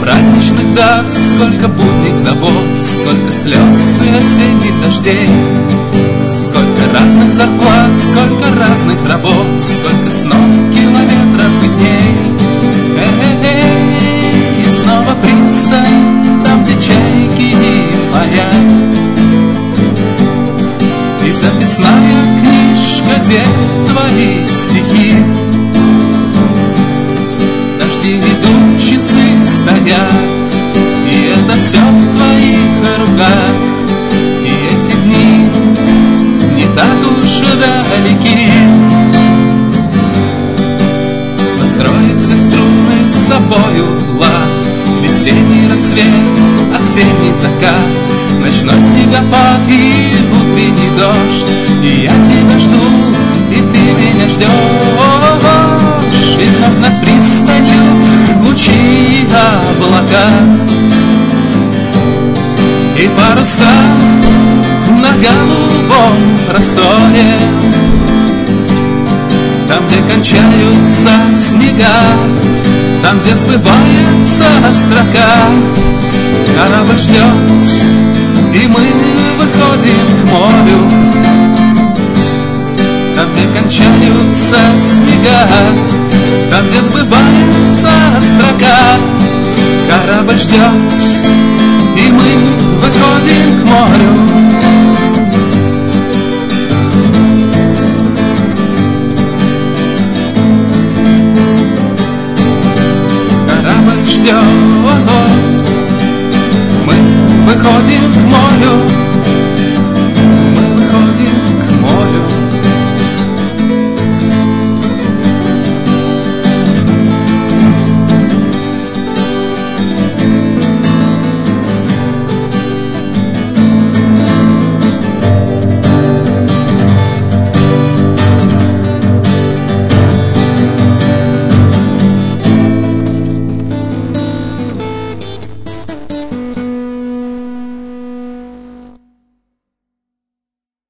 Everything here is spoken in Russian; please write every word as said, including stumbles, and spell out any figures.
праздничных дат, сколько будних забот, сколько слез и осенних дождей, сколько разных зарплат, сколько разных работ, сколько снов, километров и дней. Эй, и снова пристань, там, где чайки и парят, и записная книжка, где твои стихи. Дожди идут, часы стоят, и это все в твоих руках. И эти дни не так уж далеки. Настроить все струны с собою лад, весенний рассвет, осенний закат, ночной снегопад и утренний дождь. И я тебя жду, и ты меня ждешь. И вновь над пристанью лучи облака, и паруса на голубом просторе, там, где кончаются снега, там, где сбывается строка. Корабль ждет, и мы выходим к морю, там, где кончаются снега, там, где сбывается строка. Корабль ждет, и мы выходим к морю.